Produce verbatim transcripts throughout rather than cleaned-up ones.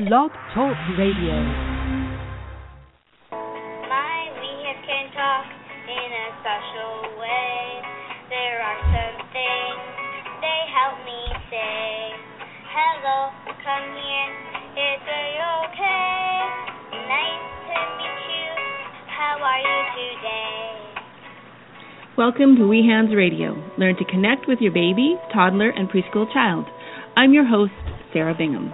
Blog Talk Radio. My weekend can talk in a special way. There are some things they help me say. Hello, come here, is it okay? Nice to meet you, how are you today? Welcome to We Hands Radio. Learn to connect with your baby, toddler, and preschool child. I'm your host, Sarah Bingham.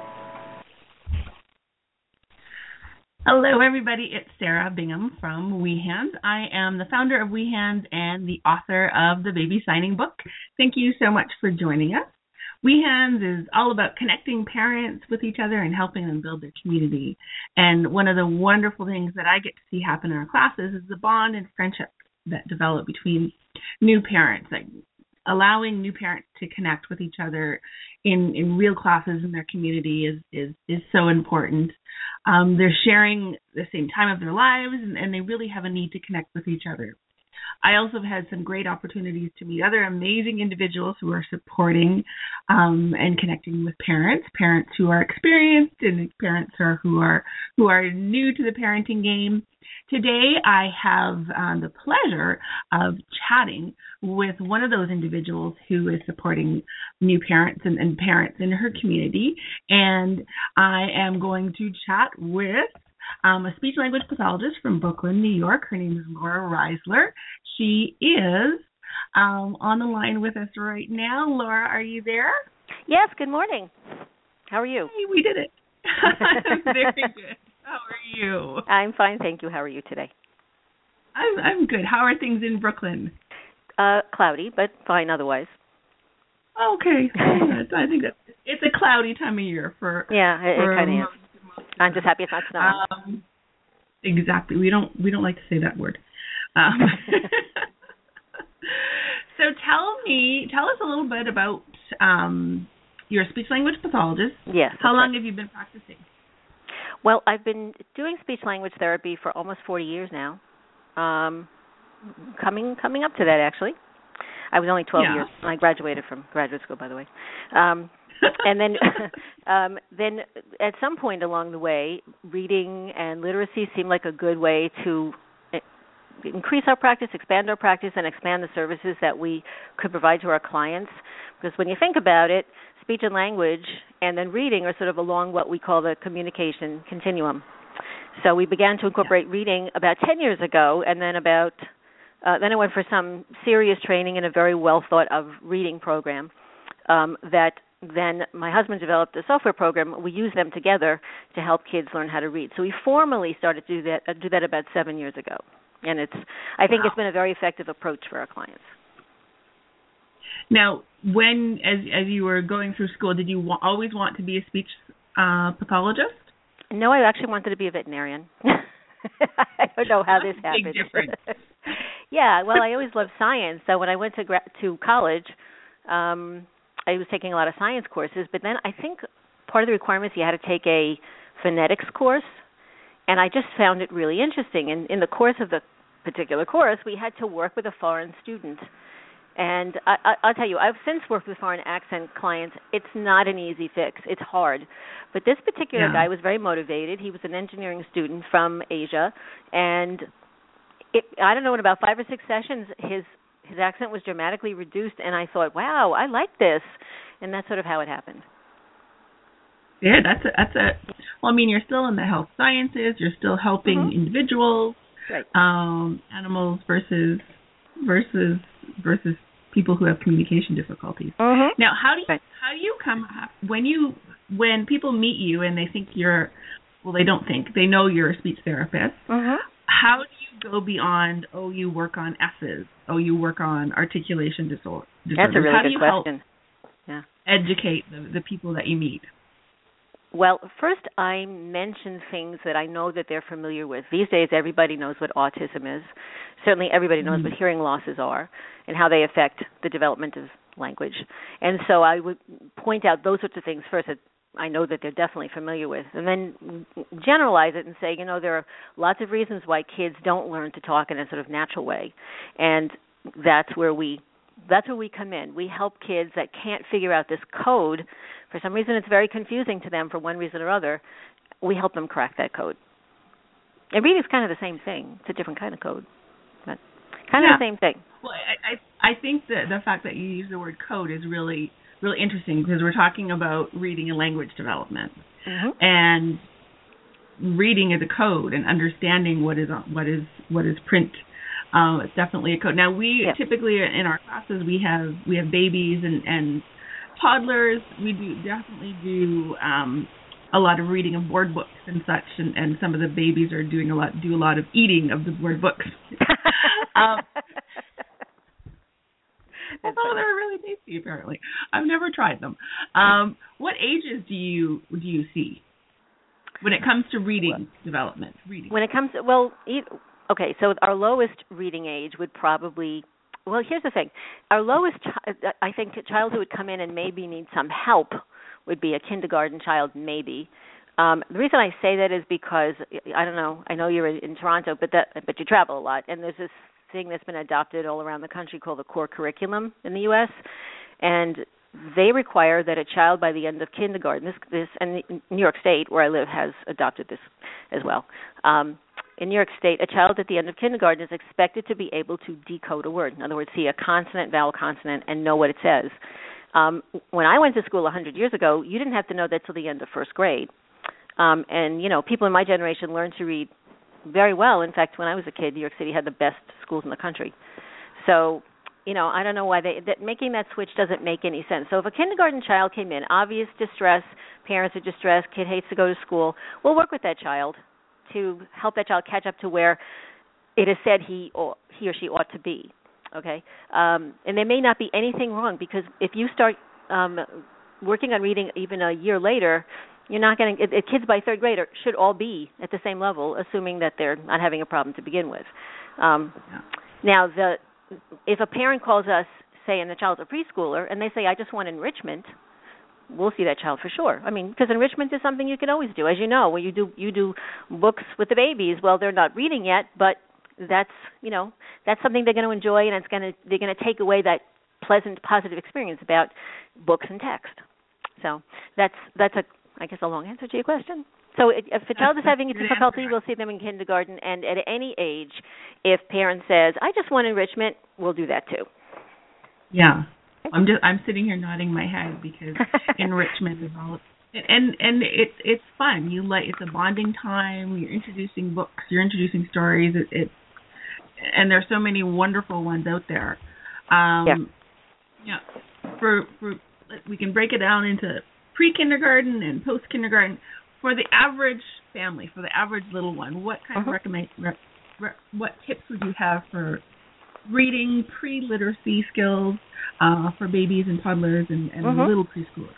Hello, everybody. It's Sarah Bingham from We Hands. I am the founder of We Hands and the author of the Baby Signing Book. Thank you so much for joining us. We Hands is all about connecting parents with each other and helping them build their community. And one of the wonderful things that I get to see happen in our classes is the bond and friendship that develop between new parents, like allowing new parents to connect with each other in, in real classes in their community is is, is so important. Um, they're sharing the same time of their lives, and, and they really have a need to connect with each other. I also have had some great opportunities to meet other amazing individuals who are supporting um, and connecting with parents, parents who are experienced and parents who are, who are who are new to the parenting game. Today, I have um, the pleasure of chatting with one of those individuals who is supporting new parents and, and parents in her community, and I am going to chat with Um, a speech-language pathologist from Brooklyn, New York. Her name is Laura Reisler. She is um, on the line with us right now. Laura, are you there? Yes, good morning. How are you? Hey, we did it. I'm very good. How are you? I'm fine, thank you. How are you today? I'm I'm good. How are things in Brooklyn? Uh, cloudy, but fine otherwise. Okay. I think that it's a cloudy time of year for Yeah, it, for it kind of is. I'm just happy it's not snowing. Um, exactly. We don't we don't like to say that word. Um, so tell me, tell us a little bit about um, you're a speech language pathologist. Yes. How long right. have you been practicing? Well, I've been doing speech language therapy for almost forty years now. Um, coming coming up to that actually. I was only twelve yeah. years. I graduated from graduate school, by the way. Um, and then, um, then at some point along the way, reading and literacy seemed like a good way to increase our practice, expand our practice, and expand the services that we could provide to our clients. Because when you think about it, speech and language and then reading are sort of along what we call the communication continuum. So we began to incorporate yeah. reading about ten years ago, and then about uh, then I went for some serious training in a very well thought of reading program um, that. Then my husband developed a software program. We use them together to help kids learn how to read. So we formally started to do that uh, do that about seven years ago, and it's I think wow. it's been a very effective approach for our clients. Now, when as as you were going through school, did you wa- always want to be a speech uh, pathologist? No, I actually wanted to be a veterinarian. I don't know how this happened. Big difference. Yeah, well, I always loved science. So when I went to gra- to college. Um, I was taking a lot of science courses, but then I think part of the requirements you had to take a phonetics course, and I just found it really interesting. And in the course of the particular course, we had to work with a foreign student. And I, I, I'll tell you, I've since worked with foreign accent clients. It's not an easy fix. It's hard. But this particular yeah. guy was very motivated. He was an engineering student from Asia, and it, I don't know, in about five or six sessions, his His accent was dramatically reduced, and I thought, wow, I like this. And that's sort of how it happened. Yeah, that's a, that's a, well, I mean, you're still in the health sciences. You're still helping mm-hmm. individuals, right. um, animals versus, versus, versus people who have communication difficulties. Mm-hmm. Now, how do you, right. how do you come, when you, when people meet you and they think you're, well, they don't think, they know you're a speech therapist. Mm-hmm. How do you go beyond, oh, you work on S's, oh, you work on articulation disorder? That's a really How good do you question. Help yeah. educate the, the people that you meet? Well, first I mention things that I know that they're familiar with. These days everybody knows what autism is. Certainly everybody knows mm-hmm. what hearing losses are and how they affect the development of language. And so I would point out those sorts of things first that I know that they're definitely familiar with, and then generalize it and say, you know, there are lots of reasons why kids don't learn to talk in a sort of natural way, and that's where we that's where we come in. We help kids that can't figure out this code for some reason it's very confusing to them for one reason or other, we help them crack that code. And reading is kind of the same thing. It's a different kind of code, but kind of yeah. the same thing. Well, I, I I think that the fact that you use the word code is really really interesting because we're talking about reading and language development, mm-hmm. and reading is a code, and understanding what is what is what is print. Um, it's definitely a code. Now we yeah. typically in our classes we have we have babies and, and toddlers. We do definitely do um, a lot of reading of board books and such, and, and some of the babies are doing a lot do a lot of eating of the board books. um, although they're really tasty, apparently. I've never tried them. Um, what ages do you do you see when it comes to reading well, development? Reading. When it comes to, well, okay, so our lowest reading age would probably, well, here's the thing. Our lowest, I think, child who would come in and maybe need some help would be a kindergarten child, maybe. Um, the reason I say that is because, I don't know, I know you're in Toronto, but that, but you travel a lot, and there's this thing that's been adopted all around the country called the core curriculum in the U S, and they require that a child by the end of kindergarten, this, this and New York State, where I live, has adopted this as well. Um, in New York State, a child at the end of kindergarten is expected to be able to decode a word. In other words, see a consonant, vowel, consonant, and know what it says. Um, when I went to school one hundred years ago, you didn't have to know that till the end of first grade. Um, and, you know, people in my generation learned to read very well. In fact, when I was a kid, New York City had the best schools in the country. So, you know, I don't know why they that making that switch doesn't make any sense. So if a kindergarten child came in, obvious distress, parents are distressed, kid hates to go to school, we'll work with that child to help that child catch up to where it is said he or he or she ought to be. Okay, um, and there may not be anything wrong, because if you start um, working on reading even a year later, you're not going to. Kids by third grade are, should all be at the same level, assuming that they're not having a problem to begin with. Um, yeah. Now, the if a parent calls us, say, and the child's a preschooler, and they say, "I just want enrichment," we'll see that child for sure. I mean, because enrichment is something you can always do, as you know. When you do you do books with the babies, well, they're not reading yet, but that's you know that's something they're going to enjoy, and it's going to they're going to take away that pleasant, positive experience about books and text. So that's that's a I guess a long answer to your question. So if a child is having a difficulty, we'll see them in kindergarten, and at any age, if parent says, "I just want enrichment," we'll do that too. Yeah, I'm just I'm sitting here nodding my head because enrichment is all, and and it's it's fun. You like it's a bonding time. You're introducing books. You're introducing stories. It, it and there's so many wonderful ones out there. Um, yeah. Yeah. For for we can break it down into pre-kindergarten and post-kindergarten. For the average family, for the average little one, what kind uh-huh. of recommend, re, re, what tips would you have for reading pre-literacy skills uh, for babies and toddlers and, and uh-huh. little preschoolers?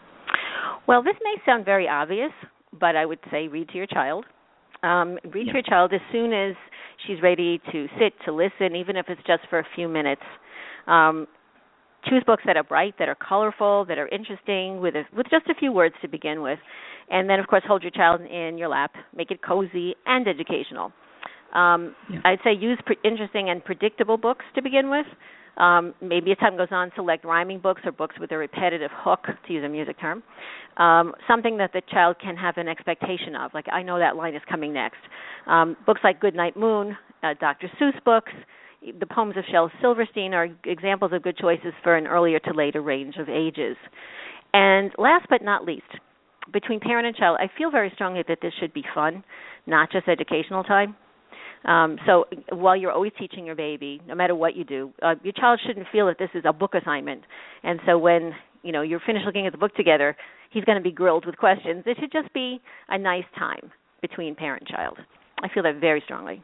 Well, this may sound very obvious, but I would say read to your child. Um, read yeah. to your child as soon as she's ready to sit, to listen, even if it's just for a few minutes. Um, Choose books that are bright, that are colorful, that are interesting, with a, with just a few words to begin with. And then, of course, hold your child in your lap. Make it cozy and educational. Um, yeah. I'd say use pre- interesting and predictable books to begin with. Um, maybe as time goes on, select rhyming books or books with a repetitive hook, to use a music term. Um, something that the child can have an expectation of, like, I know that line is coming next. Um, books like Goodnight Moon, uh, Doctor Seuss books, the poems of Shel Silverstein are examples of good choices for an earlier to later range of ages. And last but not least, between parent and child, I feel very strongly that this should be fun, not just educational time. Um, so while you're always teaching your baby, no matter what you do, uh, your child shouldn't feel that this is a book assignment. And so when you know you're finished looking at the book together, he's going to be grilled with questions. It should just be a nice time between parent and child. I feel that very strongly.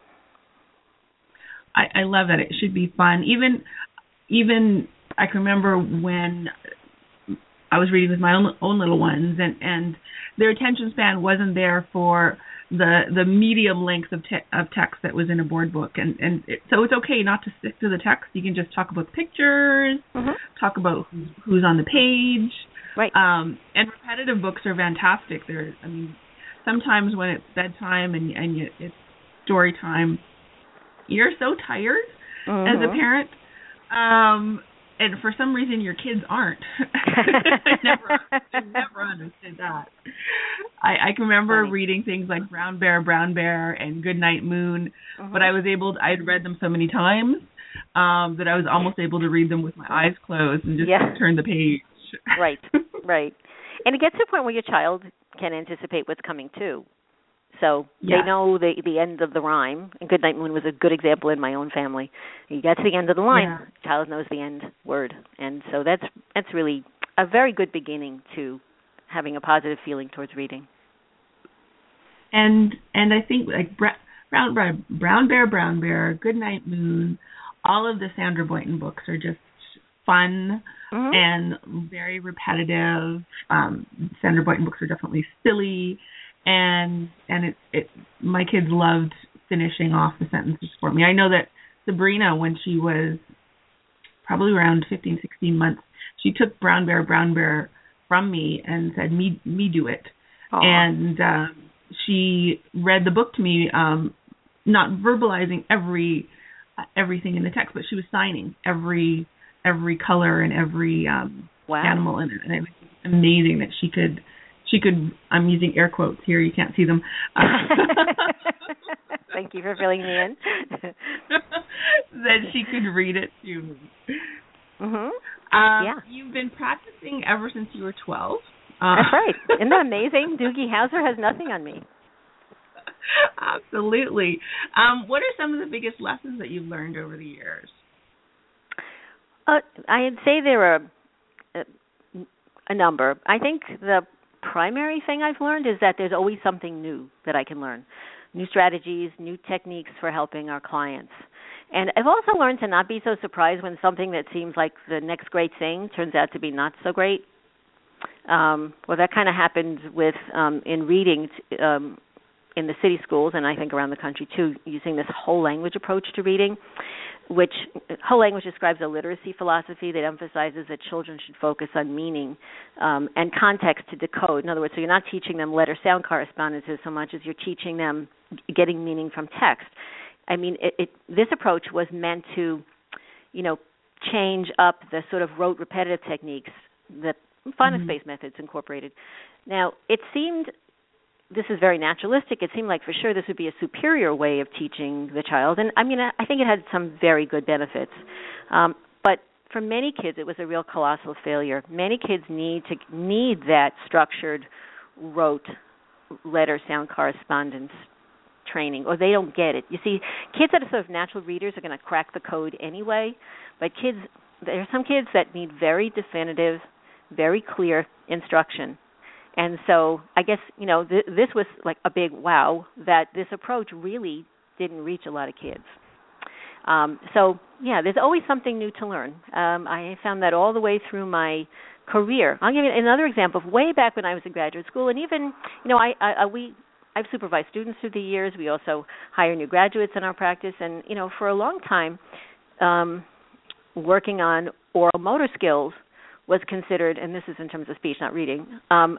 I, I love that. It should be fun. Even, even I can remember when I was reading with my own, own little ones, and, and their attention span wasn't there for the the medium length of, te- of text that was in a board book, and and it, so it's okay not to stick to the text. You can just talk about pictures, mm-hmm. talk about who's, who's on the page, right? Um, and repetitive books are fantastic. They're, I mean, sometimes when it's bedtime and and you, it's story time, you're so tired mm-hmm. as a parent. Um, and for some reason your kids aren't. I never, I never understood that. I, I can remember Funny. reading things like Brown Bear, Brown Bear, and Goodnight Moon, Mm-hmm. but I was able. To, I'd read them so many times um, that I was almost able to read them with my eyes closed and just Yeah. turn the page. Right, right. And it gets to a point where your child can anticipate what's coming too. So Yeah. they know the the end of the rhyme. And Goodnight Moon was a good example in my own family. You get to the end of the line, Yeah. child knows the end word, and so that's that's really a very good beginning to having a positive feeling towards reading. And and I think like Bra- Brown Bear, Brown Bear, Brown Bear, Goodnight Moon, all of the Sandra Boynton books are just fun Mm-hmm. and very repetitive. Um, Sandra Boynton books are definitely silly, and and it it my kids loved finishing off the sentences for me. I know that Sabrina, when she was probably around fifteen, sixteen months, she took Brown Bear, Brown Bear from me and said, "Me, me do it." Aww. And um, she read the book to me, um, not verbalizing every uh, everything in the text, but she was signing every every color and every um, Wow. animal in it, and it was amazing that she could she could. I'm using air quotes here; you can't see them. Thank you for filling me in. That she could read it to me. Mhm. Um, Yeah. You've been practicing ever since you were twelve. Uh, That's right. Isn't that amazing? Doogie Howser has nothing on me. Absolutely. Um, what are some of the biggest lessons that you've learned over the years? Uh, I'd say there are a, a number. I think the primary thing I've learned is that there's always something new that I can learn. New strategies, new techniques for helping our clients. And I've also learned to not be so surprised when something that seems like the next great thing turns out to be not so great. Um, well, that kind of happened with um, in reading t- um, in the city schools, and I think around the country too, using this whole language approach to reading, which whole language describes a literacy philosophy that emphasizes that children should focus on meaning um, and context to decode. In other words, so you're not teaching them letter-sound correspondences so much as you're teaching them getting meaning from text. I mean, it, it, this approach was meant to, you know, change up the sort of rote repetitive techniques that phonics-based mm-hmm. methods incorporated. Now, it seemed, this is very naturalistic, it seemed like for sure this would be a superior way of teaching the child. And I mean, I, I think it had some very good benefits. Um, but for many kids, it was a real colossal failure. Many kids need to need that structured, rote letter-sound correspondence training, or they don't get it. You see, kids that are sort of natural readers are going to crack the code anyway, but kids, there are some kids that need very definitive, very clear instruction. And so I guess, you know, th- this was like a big wow that this approach really didn't reach a lot of kids. Um, so, yeah, there's always something new to learn. Um, I found that all the way through my career. I'll give you another example of way back when I was in graduate school, and even, you know, I, I we I've supervised students through the years. We also hire new graduates in our practice, and, you know, for a long time, um, working on oral motor skills was considered, and this is in terms of speech, not reading, um,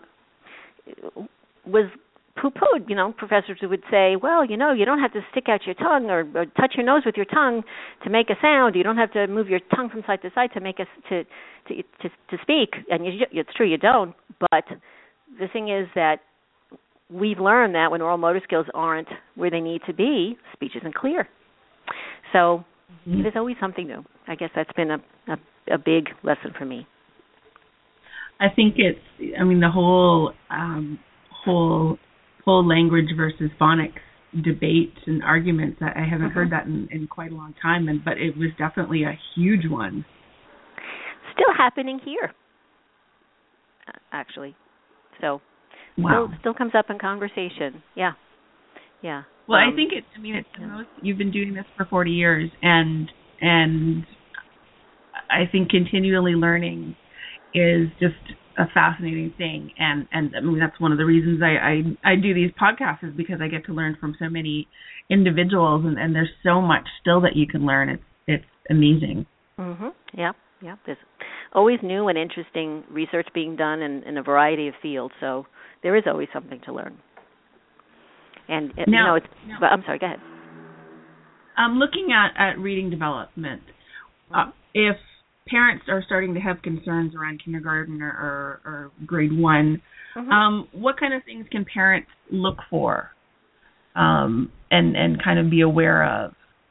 was poo-pooed. You know, professors would say, well, you know, you don't have to stick out your tongue or, or touch your nose with your tongue to make a sound. You don't have to move your tongue from side to side to make a, to, to, to, to speak. And you, it's true, you don't. But the thing is that we've learned that when oral motor skills aren't where they need to be, speech isn't clear. So mm-hmm. there's always something new. I guess that's been a, a, a big lesson for me. I think it's, I mean, the whole um, whole whole language versus phonics debate and arguments, I haven't mm-hmm. heard that in, in quite a long time, and but it was definitely a huge one. Still happening here, actually. So wow. still, still comes up in conversation. Yeah, yeah. Well, um, I think it's, I mean, it's yeah. most, you've been doing this for forty years, and and I think continually learning is just a fascinating thing, and, and I mean that's one of the reasons I, I, I do these podcasts is because I get to learn from so many individuals, and, and there's so much still that you can learn. It's it's amazing. Mhm. Yeah. Yeah. There's always new and interesting research being done in, in a variety of fields, so there is always something to learn. And now, you know, it's. Now, well, I'm sorry. Go ahead. I'm looking at, at reading development. Uh, if parents are starting to have concerns around kindergarten or, or, or grade one, mm-hmm. um, what kind of things can parents look for um, and, and kind of be aware of?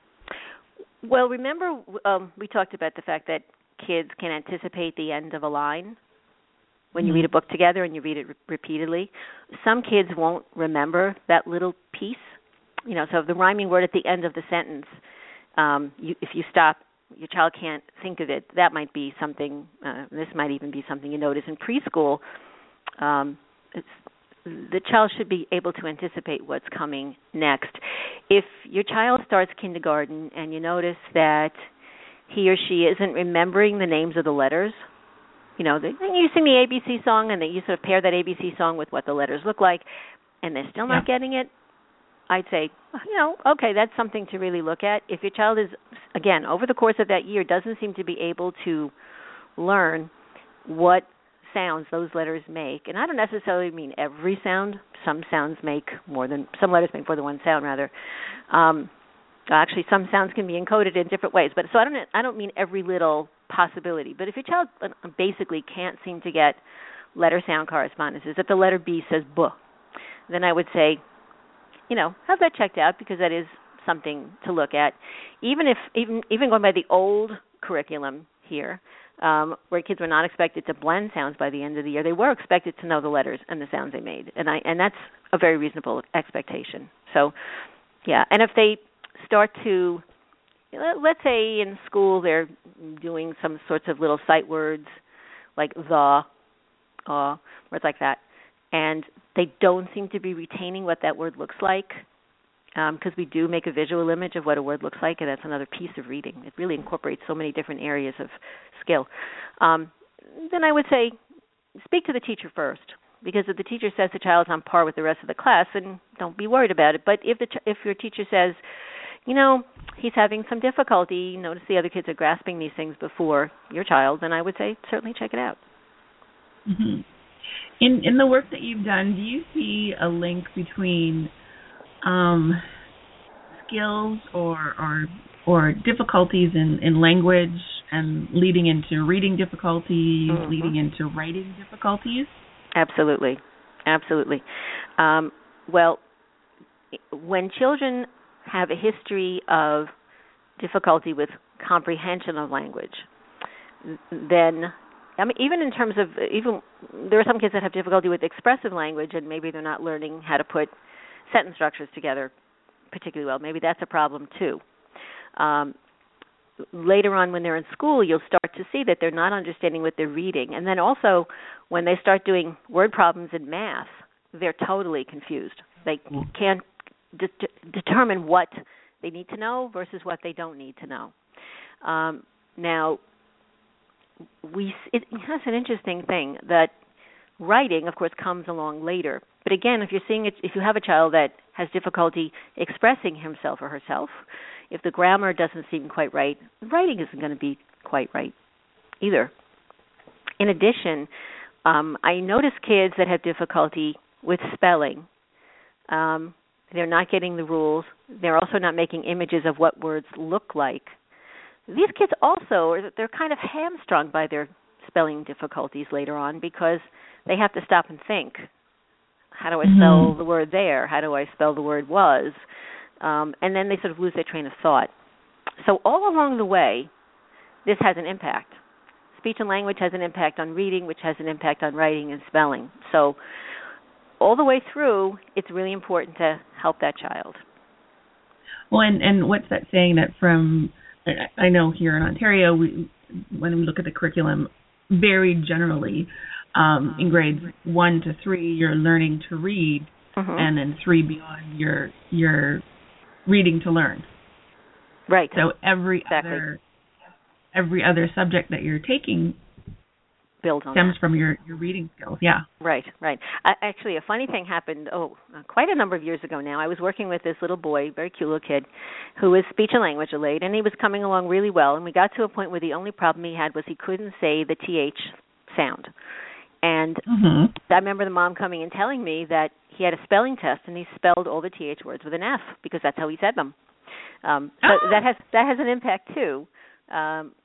Well, remember um, we talked about the fact that kids can anticipate the end of a line when you read a book together and you read it re- repeatedly. Some kids won't remember that little piece. You know, so the rhyming word at the end of the sentence, um, you, if you stop, your child can't think of it. That might be something, uh, this might even be something you notice in preschool. Um, it's, the child should be able to anticipate what's coming next. If your child starts kindergarten and you notice that he or she isn't remembering the names of the letters, you know, you sing the A B C song and then you sort of pair that A B C song with what the letters look like, and they're still not yeah. getting it, I'd say, you know, okay, that's something to really look at. If your child is, again, over the course of that year, doesn't seem to be able to learn what sounds those letters make, and I don't necessarily mean every sound. Some sounds make more than, some letters make more than one sound, rather. Um, actually, some sounds can be encoded in different ways, but so I don't, I don't mean every little possibility. But if your child basically can't seem to get letter-sound correspondences, if the letter B says B, then I would say, you know, have that checked out because that is something to look at. Even if, even even going by the old curriculum here, um, where kids were not expected to blend sounds by the end of the year, they were expected to know the letters and the sounds they made, and I and that's a very reasonable expectation. So, yeah, and if they start to, let's say in school they're doing some sorts of little sight words like the, uh, words like that, and they don't seem to be retaining what that word looks like, because um, we do make a visual image of what a word looks like, and that's another piece of reading. It really incorporates so many different areas of skill. Um, then I would say speak to the teacher first, because if the teacher says the child's on par with the rest of the class, then don't be worried about it. But if the ch- if your teacher says, you know, he's having some difficulty, notice the other kids are grasping these things before your child, then I would say certainly check it out. Mm-hmm. In in the work that you've done, do you see a link between um, skills or or or difficulties in, in language and leading into reading difficulties, mm-hmm. leading into writing difficulties? Absolutely, absolutely. Um, well, when children have a history of difficulty with comprehension of language, then I mean, even in terms of, even there are some kids that have difficulty with expressive language and maybe they're not learning how to put sentence structures together particularly well. Maybe that's a problem too. Um, later on when they're in school, you'll start to see that they're not understanding what they're reading. And then also when they start doing word problems in math, they're totally confused. They can't de- determine what they need to know versus what they don't need to know. Um, now, We it has an interesting thing that writing, of course, comes along later. But again, if you're seeing it, if you have a child that has difficulty expressing himself or herself, if the grammar doesn't seem quite right, writing isn't going to be quite right either. In addition, um, I notice kids that have difficulty with spelling. Um, they're not getting the rules. They're also not making images of what words look like. These kids also, they're kind of hamstrung by their spelling difficulties later on because they have to stop and think. How do I mm-hmm. spell the word there? How do I spell the word was? Um, and then they sort of lose their train of thought. So all along the way, this has an impact. Speech and language has an impact on reading, which has an impact on writing and spelling. So all the way through, it's really important to help that child. Well, and, and what's that saying that from, I know here in Ontario, we, when we look at the curriculum, very generally, um, in grades one to three, you're learning to read, mm-hmm. and then three beyond, you're you're reading to learn. Right. So every exactly. other every other subject that you're taking builds on stems that. from your, your reading skills. Yeah. Right, right. Uh, actually, a funny thing happened, oh, uh, quite a number of years ago now. I was working with this little boy, very cute little kid, who was speech and language delayed, and he was coming along really well. And we got to a point where the only problem he had was he couldn't say the T H sound. And mm-hmm. I remember the mom coming and telling me that he had a spelling test, and he spelled all the T H words with an F because that's how he said them. Um, so oh. that has that has an impact too. Um,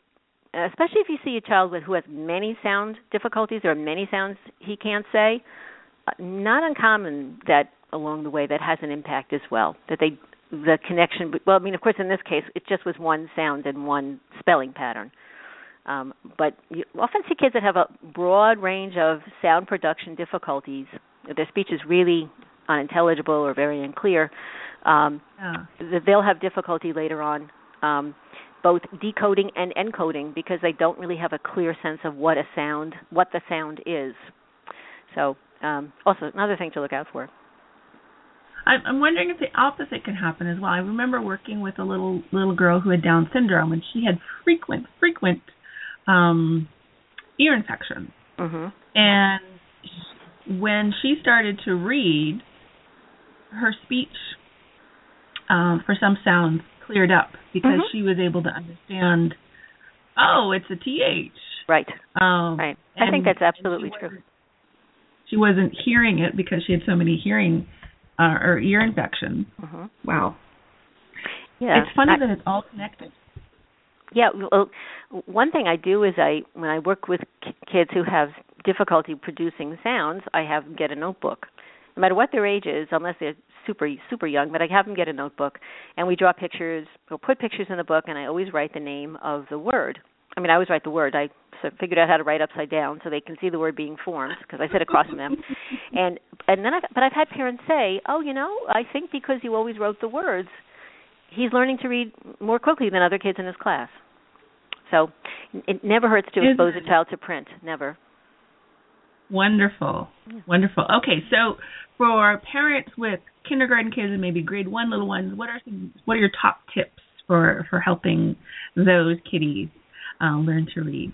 especially if you see a child with, who has many sound difficulties or many sounds he can't say, uh, not uncommon that along the way that has an impact as well, that they the connection, well, I mean, of course, in this case, it just was one sound and one spelling pattern. Um, but you often see kids that have a broad range of sound production difficulties. Their speech is really unintelligible or very unclear. Um, yeah. They'll have difficulty later on, um, both decoding and encoding, because they don't really have a clear sense of what a sound, what the sound is. So, um, also another thing to look out for. I'm wondering if the opposite could happen as well. I remember working with a little little girl who had Down syndrome, and she had frequent, frequent um, ear infections. Mm-hmm. And when she started to read, her speech um, for some sounds cleared up because mm-hmm. she was able to understand, oh, it's a T H. Right. Um, right. I think that's absolutely she true. She wasn't hearing it because she had so many hearing Uh, or ear infection. Mm-hmm. Wow. Yeah. It's funny I, that it's all connected. Yeah. Well, one thing I do is I, when I work with k- kids who have difficulty producing sounds, I have them get a notebook. No matter what their age is, unless they're super, super young, but I have them get a notebook, and we draw pictures, or put pictures in the book, and I always write the name of the word. I mean, I always write the word. I sort of figured out how to write upside down so they can see the word being formed, because I sit across from them. And and then, I've, but I've had parents say, "Oh, you know, I think because you always wrote the words, he's learning to read more quickly than other kids in his class." So it never hurts to expose a child to print. Never. Wonderful, yeah. Wonderful. Okay, so for parents with kindergarten kids and maybe grade one little ones, what are some, what are your top tips for for helping those kiddies Uh, learn to read?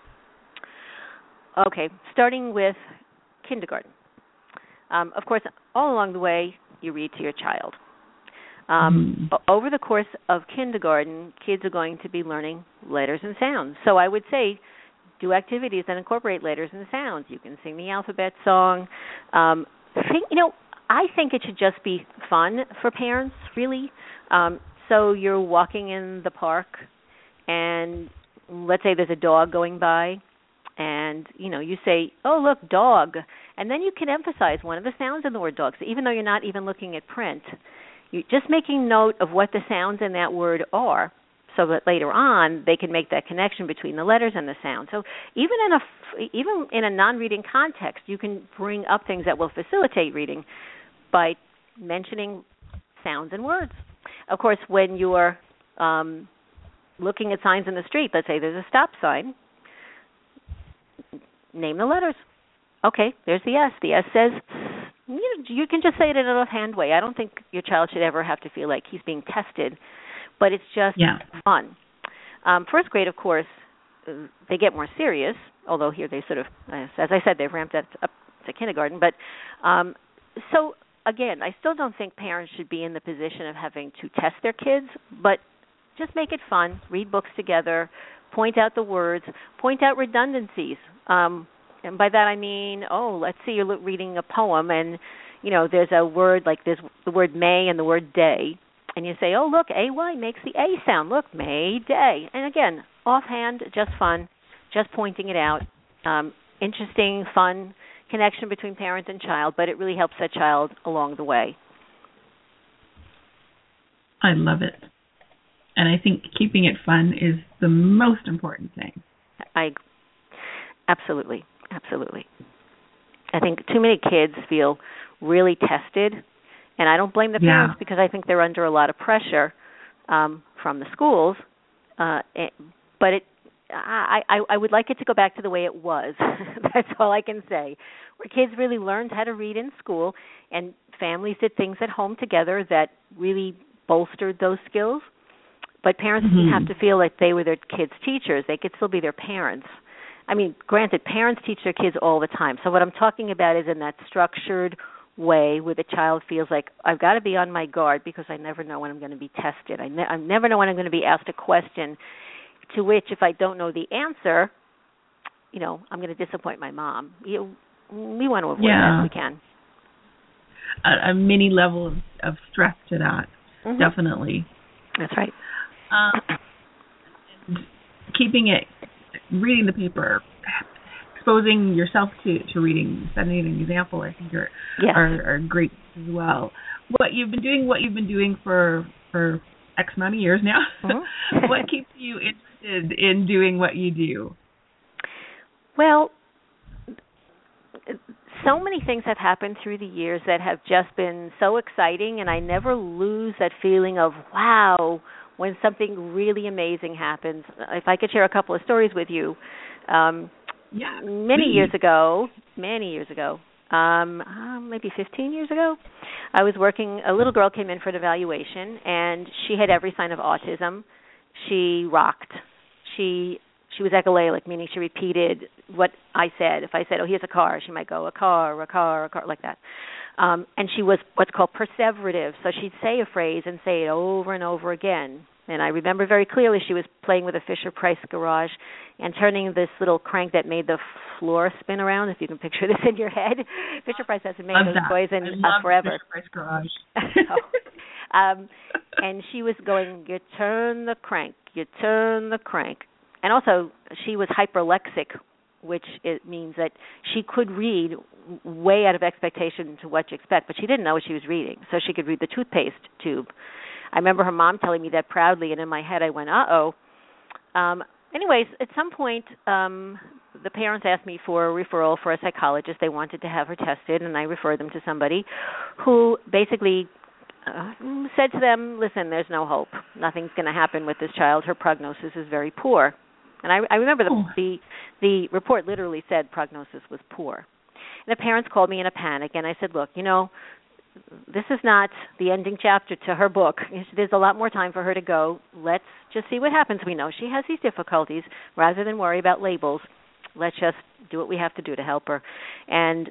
Okay, starting with kindergarten. Um, of course, all along the way, you read to your child. Um, mm. Over the course of kindergarten, kids are going to be learning letters and sounds. So I would say do activities that incorporate letters and sounds. You can sing the alphabet song. Um, think, you know, I think it should just be fun for parents, really. Um, so you're walking in the park, and let's say there's a dog going by, and, you know, you say, oh, look, dog. And then you can emphasize one of the sounds in the word dog. So even though you're not even looking at print, you're just making note of what the sounds in that word are, so that later on they can make that connection between the letters and the sound. So even in a, even in a non-reading context, you can bring up things that will facilitate reading by mentioning sounds and words. Of course, when you're um, looking at signs in the street, let's say there's a stop sign, name the letters. Okay, there's the S. The S says, you, you can just say it in an offhand way. I don't think your child should ever have to feel like he's being tested, but it's just yeah. fun. Um, first grade, of course, they get more serious, although here they sort of, as I said, they've ramped up to kindergarten. But um, so, again, I still don't think parents should be in the position of having to test their kids, but just make it fun, read books together, point out the words, point out redundancies. Um, and by that I mean, oh, let's see, you're reading a poem, and, you know, there's a word like there's the word May and the word day, and you say, oh, look, A Y makes the A sound. Look, May, day. And again, offhand, just fun, just pointing it out. Um, interesting, fun connection between parent and child, but it really helps that child along the way. I love it. And I think keeping it fun is the most important thing. I absolutely, absolutely. I think too many kids feel really tested, and I don't blame the parents yeah. because I think they're under a lot of pressure um, from the schools. Uh, but it, I, I, I would like it to go back to the way it was. That's all I can say. Where kids really learned how to read in school, and families did things at home together that really bolstered those skills. But parents mm-hmm. didn't have to feel like they were their kids' teachers. They could still be their parents. I mean, granted, parents teach their kids all the time. So what I'm talking about is in that structured way where the child feels like, I've got to be on my guard because I never know when I'm going to be tested. I, ne- I never know when I'm going to be asked a question to which, if I don't know the answer, you know, I'm going to disappoint my mom. You, we want to avoid yeah. that if we can. A, a mini level of, of stress to that, mm-hmm. definitely. That's right. Um, keeping it, reading the paper, exposing yourself to, to reading, setting an example, I think are, yeah. are are great as well. What you've been doing, what you've been doing for for X amount of years now, mm-hmm. what keeps you interested in doing what you do? Well, so many things have happened through the years that have just been so exciting, and I never lose that feeling of, wow, when something really amazing happens. If I could share a couple of stories with you. Um, yeah, many please. years ago, many years ago, um, uh, maybe fifteen years ago, I was working, a little girl came in for an evaluation, and she had every sign of autism. She rocked. She she was echolalic, meaning she repeated what I said. If I said, oh, here's a car, she might go, a car, a car, a car, like that. Um, and she was what's called perseverative, so she'd say a phrase and say it over and over again. And I remember very clearly she was playing with a Fisher-Price garage and turning this little crank that made the floor spin around, if you can picture this in your head. Fisher-Price hasn't made love those that. toys in I uh, love forever. Fisher-Price garage. so, um, and she was going, you turn the crank, you turn the crank. And also, she was hyperlexic, which it means that she could read way out of expectation to what you expect, but she didn't know what she was reading. So she could read the toothpaste tube. I remember her mom telling me that proudly, and in my head I went, uh-oh. Um, anyways, at some point, um, the parents asked me for a referral for a psychologist. They wanted to have her tested, and I referred them to somebody who basically uh, said to them, listen, there's no hope. Nothing's going to happen with this child. Her prognosis is very poor. And I, I remember the, oh. the the report literally said prognosis was poor. And the parents called me in a panic, and I said, look, you know, this is not the ending chapter to her book. There's a lot more time for her to go. Let's just see what happens. We know she has these difficulties. Rather than worry about labels, let's just do what we have to do to help her. And,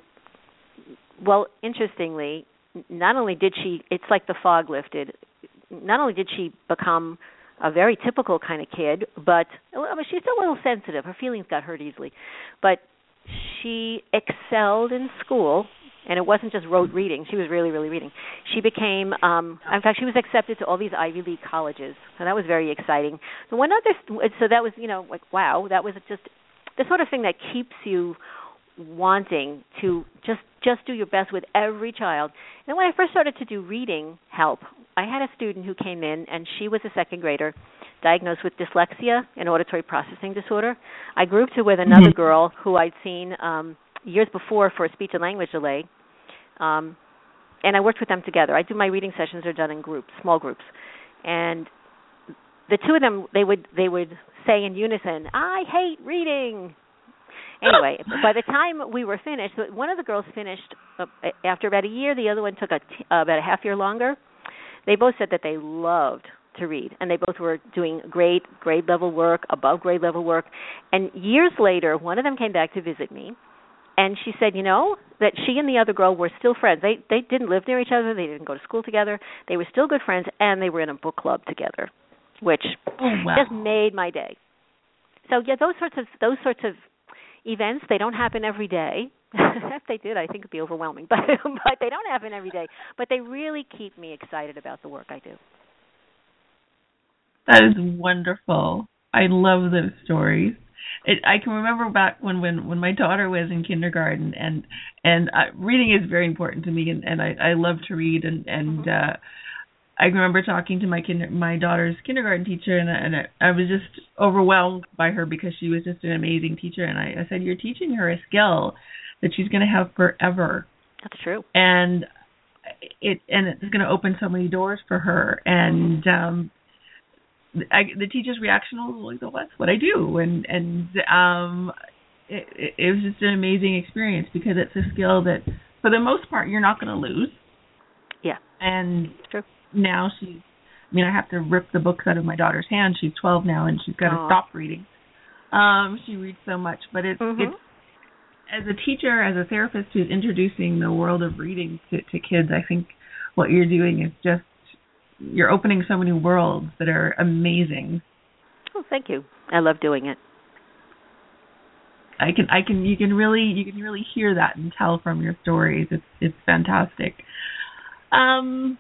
well, interestingly, not only did she, it's like the fog lifted, not only did she become a very typical kind of kid, but I mean, she's still a little sensitive. Her feelings got hurt easily. But she excelled in school, and it wasn't just rote reading. She was really, really reading. She became, um, in fact, she was accepted to all these Ivy League colleges, so that was very exciting. The one other, so that was, you know, like, wow, that was just the sort of thing that keeps you wanting to just just do your best with every child. And when I first started to do reading help, I had a student who came in, and she was a second grader, diagnosed with dyslexia and auditory processing disorder. I grouped her with another mm-hmm. girl who I'd seen um, years before for a speech and language delay, um, and I worked with them together. I do my reading sessions are done in groups, small groups, and the two of them, they would they would say in unison, "I hate reading." Anyway, by the time we were finished, one of the girls finished uh, after about a year. The other one took a t- uh, about a half year longer. They both said that they loved to read, and they both were doing great grade level work, above grade level work. And years later, one of them came back to visit me, and she said, you know, that she and the other girl were still friends. They they didn't live near each other. They didn't go to school together. They were still good friends, and they were in a book club together, which oh, wow. just made my day. So yeah, those sorts of those sorts of events, they don't happen every day. If they did, I think it'd be overwhelming. But but they don't happen every day. But they really keep me excited about the work I do. That is wonderful. I love those stories. It, I can remember back when, when, when my daughter was in kindergarten, and and uh, reading is very important to me, and, and I, I love to read, and and uh, I remember talking to my kinder, my daughter's kindergarten teacher, and, and I, I was just overwhelmed by her because she was just an amazing teacher. And I, I said, "You're teaching her a skill that she's going to have forever." That's true. And it and it's going to open so many doors for her. And um, I, the teacher's reaction was like, "Oh, that's what I do." And and um, it, it, it was just an amazing experience because it's a skill that, for the most part, you're not going to lose. Yeah. And true. Now she's, I mean, I have to rip the books out of my daughter's hand. She's twelve now, and she's got to Aww. stop reading. Um, she reads so much, but it's, mm-hmm. it's, as a teacher, as a therapist who's introducing the world of reading to, to kids, I think what you're doing is just, you're opening so many worlds that are amazing. Oh, thank you. I love doing it. I can, I can, you can really, you can really hear that and tell from your stories. It's, it's fantastic. Um,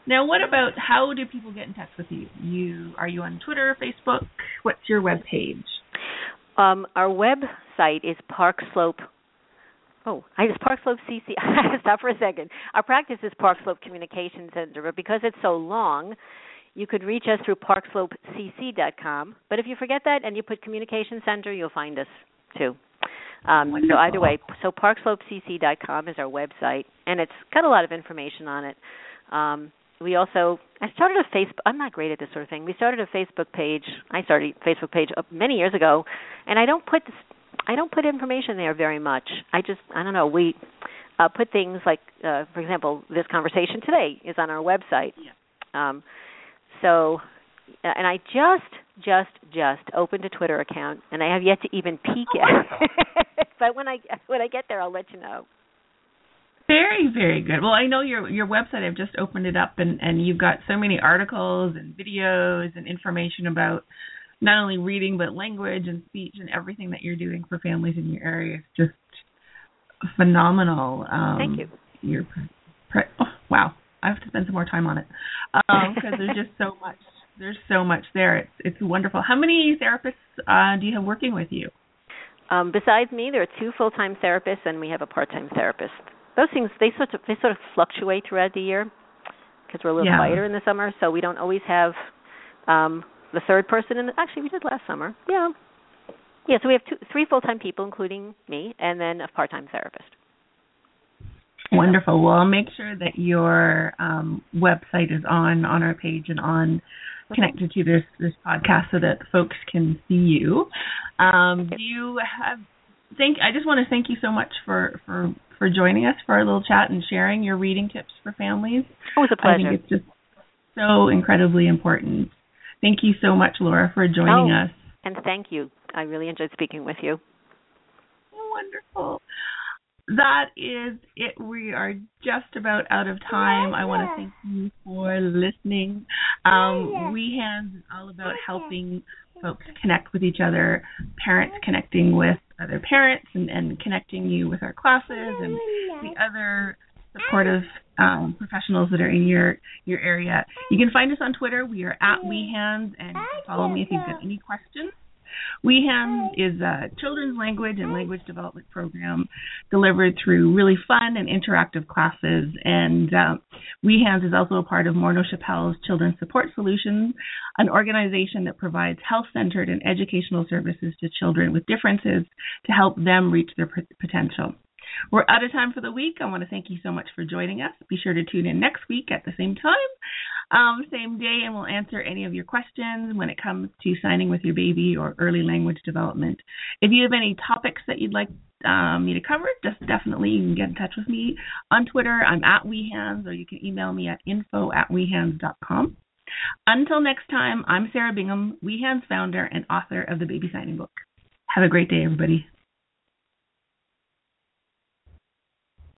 Now, what about, how do people get in touch with you? You Are you on Twitter, Facebook? What's your web page? Um, our website is Park Slope. Oh, I just Park Slope C C. Stop for a second. Our practice is Park Slope Communication Center, but because it's so long, you could reach us through park slope c c dot com. But if you forget that and you put Communication Center, you'll find us too. Um, so either way, so park slope c c dot com is our website, and it's got a lot of information on it. Um, we also, I started a Facebook, I'm not great at this sort of thing. We started a Facebook page. I started a Facebook page many years ago, and I don't put this, I don't put information there very much. I just, I don't know, we uh, put things like, uh, for example, this conversation today is on our website. Yeah. Um, so, and I just, just, just opened a Twitter account, and I have yet to even peek at it. But when I when I get there, I'll let you know. Very, very good. Well, I know your your website, I've just opened it up, and, and you've got so many articles and videos and information about not only reading, but language and speech and everything that you're doing for families in your area. It's just phenomenal. Um, Thank you. You're pre- pre- oh, wow. I have to spend some more time on it because um, there's just so much. There's so much there. It's it's wonderful. How many therapists uh, do you have working with you? Um, besides me, there are two full-time therapists, and we have a part-time therapist. Those things they sort of they sort of fluctuate throughout the year because we're a little yeah. quieter in the summer, so we don't always have um, the third person. In the, actually, we did last summer. Yeah, yeah. So we have two, three full-time people, including me, and then a part-time therapist. Wonderful. Well, I'll make sure that your um, website is on on our page and on connected to this this podcast so that folks can see you. Um, do you have? Thank. I just want to thank you so much for, for, for joining us for our little chat and sharing your reading tips for families. It was a pleasure. I think it's just so incredibly important. Thank you so much, Laura, for joining oh, us. And thank you. I really enjoyed speaking with you. Oh, wonderful. That is it. We are just about out of time. I want to thank you for listening. Um, We Hands is all about helping folks connect with each other, parents connecting with other parents, and, and connecting you with our classes and the other supportive um, professionals that are in your, your area. You can find us on Twitter. We are at We Hands, and you can follow me if you've got any questions. We Hands is a children's language and language development program delivered through really fun and interactive classes. And uh, We Hands is also a part of Morneau Chappelle's Children's Support Solutions, an organization that provides health-centered and educational services to children with differences to help them reach their p- potential. We're out of time for the week. I want to thank you so much for joining us. Be sure to tune in next week at the same time, um, same day, and we'll answer any of your questions when it comes to signing with your baby or early language development. If you have any topics that you'd like um, me to cover, just definitely you can get in touch with me on Twitter. I'm at WeHands, or you can email me at info at wehands dot com. Until next time, I'm Sarah Bingham, We Hands founder and author of the Baby Signing Book. Have a great day, everybody.